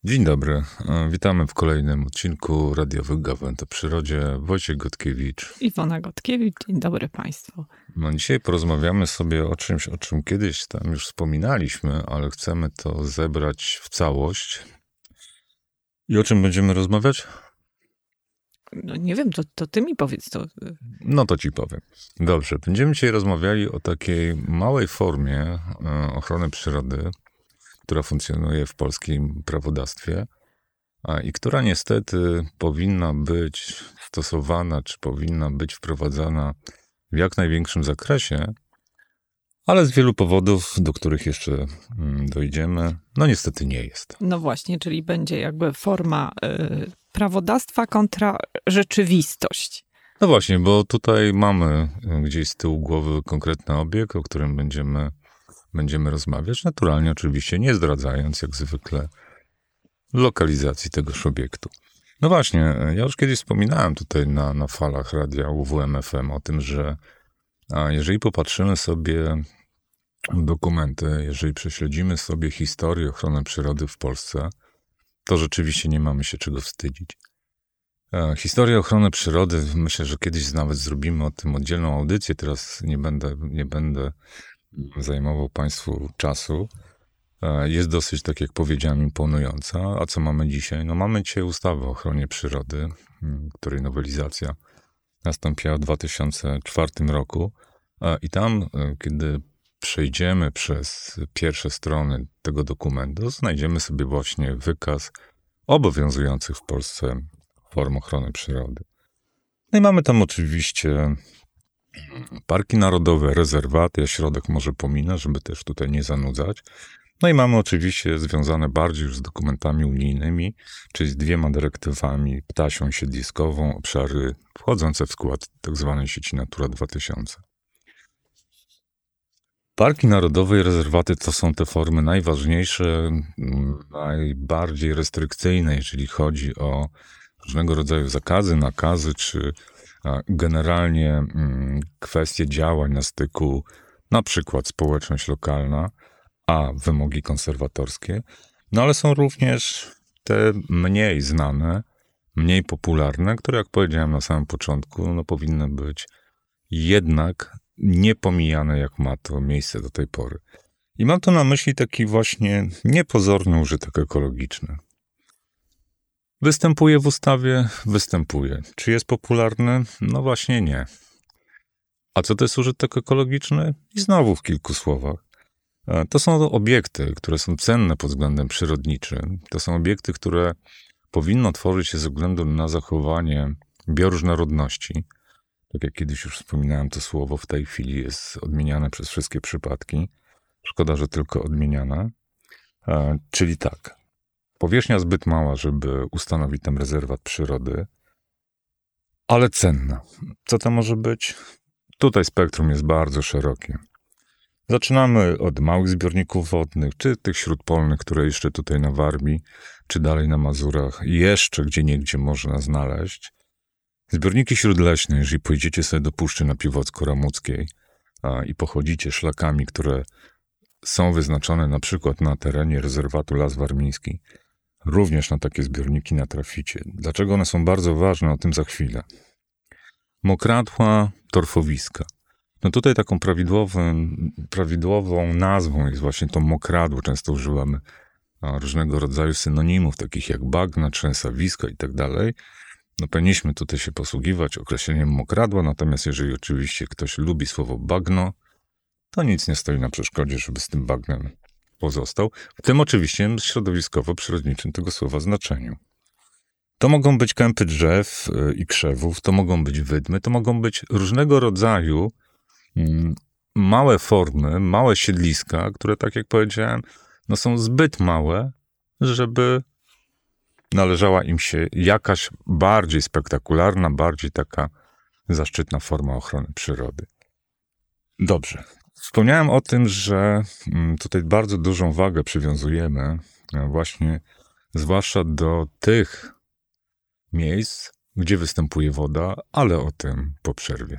Dzień dobry, witamy w kolejnym odcinku radiowych Gawęd o przyrodzie. Wojciech Gotkiewicz. Iwona Gotkiewicz, dzień dobry Państwu. No, dzisiaj porozmawiamy sobie o czymś, o czym kiedyś tam już wspominaliśmy, ale chcemy to zebrać w całość. I o czym będziemy rozmawiać? No nie wiem, to ty mi powiedz to. No to ci powiem. Dobrze, będziemy dzisiaj rozmawiali o takiej małej formie ochrony przyrody, która funkcjonuje w polskim prawodawstwie i która niestety powinna być stosowana, czy powinna być wprowadzana w jak największym zakresie, ale z wielu powodów, do których jeszcze dojdziemy, no niestety nie jest. No właśnie, czyli będzie jakby forma prawodawstwa kontra rzeczywistość. No właśnie, bo tutaj mamy gdzieś z tyłu głowy konkretny obiekt, o którym będziemy rozmawiać, naturalnie oczywiście nie zdradzając jak zwykle lokalizacji tegoż obiektu. No właśnie, ja już kiedyś wspominałem tutaj na falach radia UWMFM o tym, że jeżeli popatrzymy sobie dokumenty, jeżeli prześledzimy sobie historię ochrony przyrody w Polsce, to rzeczywiście nie mamy się czego wstydzić. Historia ochrony przyrody, myślę, że kiedyś nawet zrobimy o tym oddzielną audycję, teraz nie będę zajmował Państwu czasu. Jest dosyć, tak jak powiedziałem, imponująca. A co mamy dzisiaj? No mamy dzisiaj ustawę o ochronie przyrody, której nowelizacja nastąpiła w 2004 roku. I tam, kiedy przejdziemy przez pierwsze strony tego dokumentu, znajdziemy sobie właśnie wykaz obowiązujących w Polsce form ochrony przyrody. No i mamy tam oczywiście parki narodowe, rezerwaty, ja środek może pominę, żeby też tutaj nie zanudzać. No i mamy oczywiście związane bardziej już z dokumentami unijnymi, czyli z 2 dyrektywami, ptasią siedliskową, obszary wchodzące w skład tzw. sieci Natura 2000. Parki narodowe i rezerwaty to są te formy najważniejsze, najbardziej restrykcyjne, jeżeli chodzi o różnego rodzaju zakazy, nakazy, czy generalnie kwestie działań na styku, na przykład społeczność lokalna, a wymogi konserwatorskie. No ale są również te mniej znane, mniej popularne, które, jak powiedziałem na samym początku, no powinny być jednak niepomijane, jak ma to miejsce do tej pory. I mam tu na myśli taki właśnie niepozorny użytek ekologiczny. Występuje w ustawie? Występuje. Czy jest popularny? No właśnie nie. A co to jest użytek ekologiczny? I znowu w kilku słowach. To są obiekty, które są cenne pod względem przyrodniczym. To są obiekty, które powinno tworzyć się ze względu na zachowanie bioróżnorodności. Tak jak kiedyś już wspominałem, to słowo w tej chwili jest odmieniane przez wszystkie przypadki. Szkoda, że tylko odmieniane. Czyli tak. Powierzchnia zbyt mała, żeby ustanowić tam rezerwat przyrody, ale cenna. Co to może być? Tutaj spektrum jest bardzo szerokie. Zaczynamy od małych zbiorników wodnych, czy tych śródpolnych, które jeszcze tutaj na Warmii, czy dalej na Mazurach, jeszcze gdzieniegdzie można znaleźć. Zbiorniki śródleśne, jeżeli pójdziecie sobie do Puszczy na Piwocko-Ramuckiej i pochodzicie szlakami, które są wyznaczone na przykład na terenie rezerwatu Las Warmiński, również na takie zbiorniki natraficie. Dlaczego one są bardzo ważne? O tym za chwilę. Mokradła, torfowiska. No tutaj taką prawidłową nazwą jest właśnie to mokradło. Często używamy różnego rodzaju synonimów, takich jak bagna, trzęsawiska i tak dalej. No powinniśmy tutaj się posługiwać określeniem mokradła, natomiast jeżeli oczywiście ktoś lubi słowo bagno, to nic nie stoi na przeszkodzie, żeby z tym bagnem pozostał. W tym oczywiście środowiskowo-przyrodniczym tego słowa znaczeniu. To mogą być kępy drzew i krzewów, to mogą być wydmy, to mogą być różnego rodzaju małe formy, małe siedliska, które, tak jak powiedziałem, no są zbyt małe, żeby należała im się jakaś bardziej spektakularna, bardziej taka zaszczytna forma ochrony przyrody. Dobrze. Wspomniałem o tym, że tutaj bardzo dużą wagę przywiązujemy właśnie zwłaszcza do tych miejsc, gdzie występuje woda, ale o tym po przerwie.